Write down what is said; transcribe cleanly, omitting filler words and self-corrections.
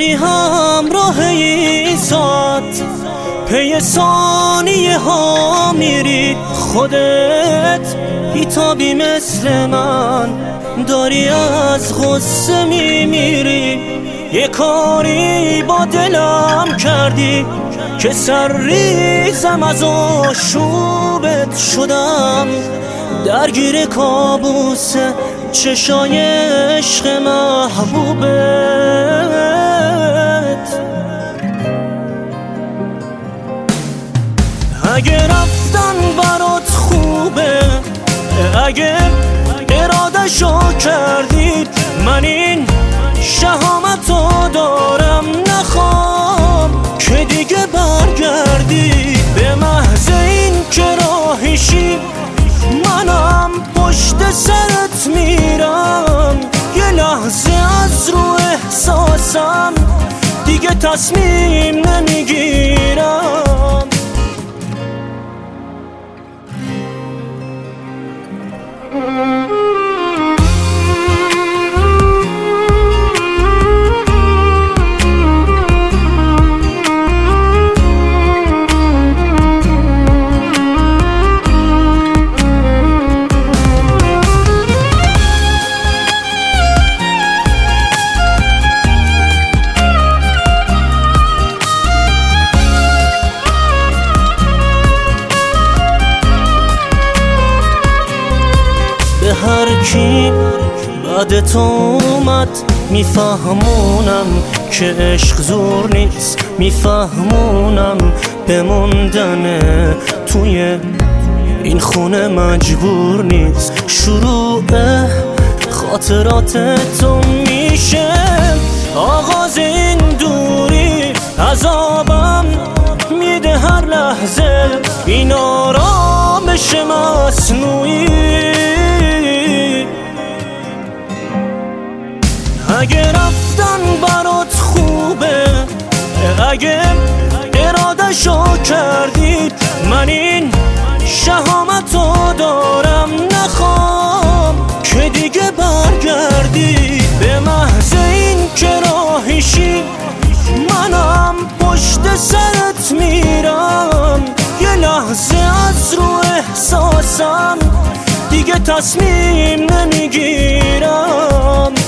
بی همراه ایسات پی ثانیه ها میری، خودت بیتابی مثل من داری از غصه میمیری. یه کاری با دلم کردی که سرریزم از آشوبت شدم، درگیر کابوس چشای عشق محبوبت. اگه رفتن برات خوبه، اگه اراده‌شو کردی، من این شهامتو دارم نخوام که دیگه برگردی. به محض این که راهیشی منم پشت سرت میرم، یه لحظه از رو احساسم دیگه تصمیم نمیگیرم. هر کی بعد تو اومد میفهمونم که عشق زور نیست، میفهمونم بموندن توی این خونه مجبور نیست. شروع خاطرات تو میشه آغاز این دوری، عذابم میده هر لحظه این آرامش مصنوعی. اگه رفتن برات خوبه، اگه اراده‌شو کردی، من این شهامتو دارم نخوام که دیگه برگردی. به محض این که راهیشی منم پشت سرت میرم، یه لحظه از رو احساسم دیگه تصمیم نمیگیرم.